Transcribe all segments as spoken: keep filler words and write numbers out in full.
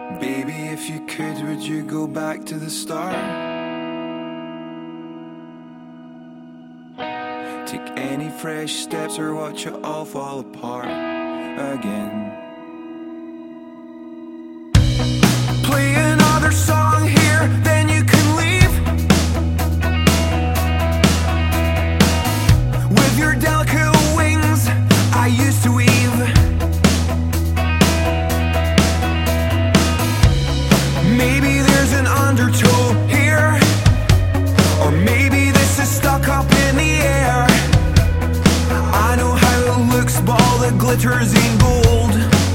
Baby, if you could, would you go back to the start? Take any fresh steps or watch it all fall apart again. Play another song here, then you can leave with your delicate wings I used to weave. Maybe there's an undertow here, or maybe this is stuck up in the air. I know how it looks, but all the glitters ain't gold.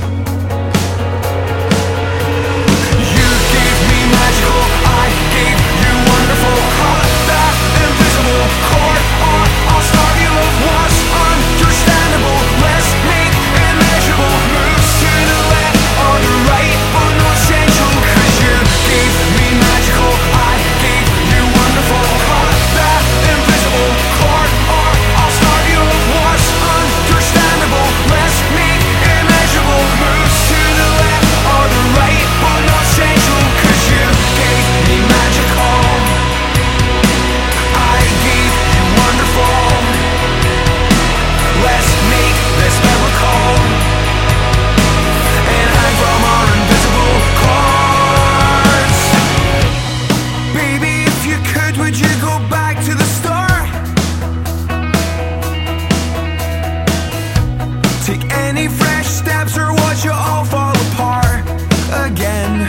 You gave me magical, I gave you wonderful. Caught that invisible cord on, I'll start you of what's understandable. Let's make immeasurable moves to the left or the right, but no essential. Cause you gave me magical, I gave you wonderful. Caught that invisible cord or I'll start you of what's understandable. Let's make immeasurable moves to the left or the right, but no essential. Cause you gave me magical, I gave you wonderful. Let's make this miracle and hang from our invisible cords. Baby, if you could, would you go back to the start? Take any fresh steps or watch it all fall apart again.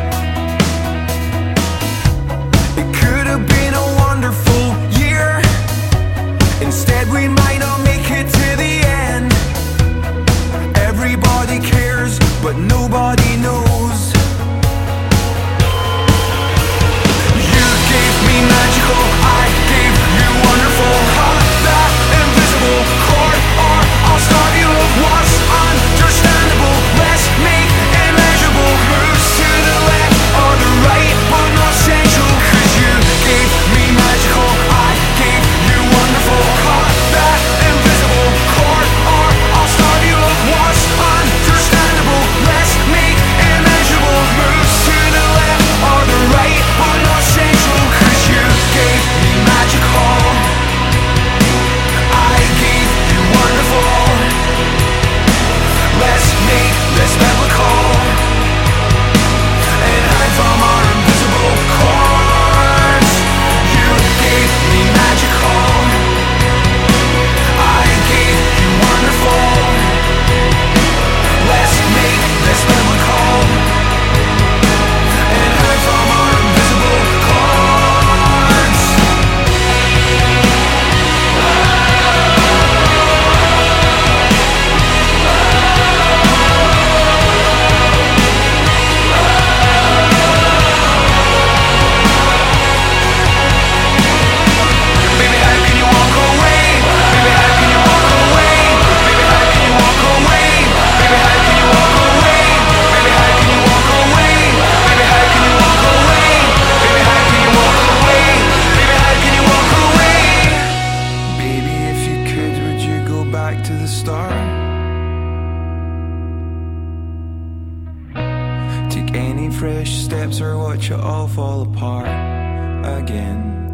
It could have been a wonderful year. Instead, we might not make it to the end. Everybody cares, but nobody knows. You gave me magical, I gave you wonderful. Caught that invisible cord or I'll start you of what's understandable. Let's make immeasurable moves to the left or the right, but not essential. Cause you gave me magical, I gave you wonderful. Caught that invisible cord or I'll start you of what's understandable. Let's make immeasurable moves to the left or the right, but not essential. Cause you gave me magical, I gave you wonderful. Let's make this biblical and hide from our invisible cords. You gave me magical, I gave you wonderful. Let's make this biblical and hide from our invisible cords. Baby, how can you walk away? Baby, how can you walk away? Baby, how can you walk away? Baby, how can you walk away? Baby, how can you walk away? Baby, how can you walk away? Baby, how can you walk away? Baby, how can you walk away? Baby, if you could, would you go back to the start? Take any fresh steps or watch it all fall apart again.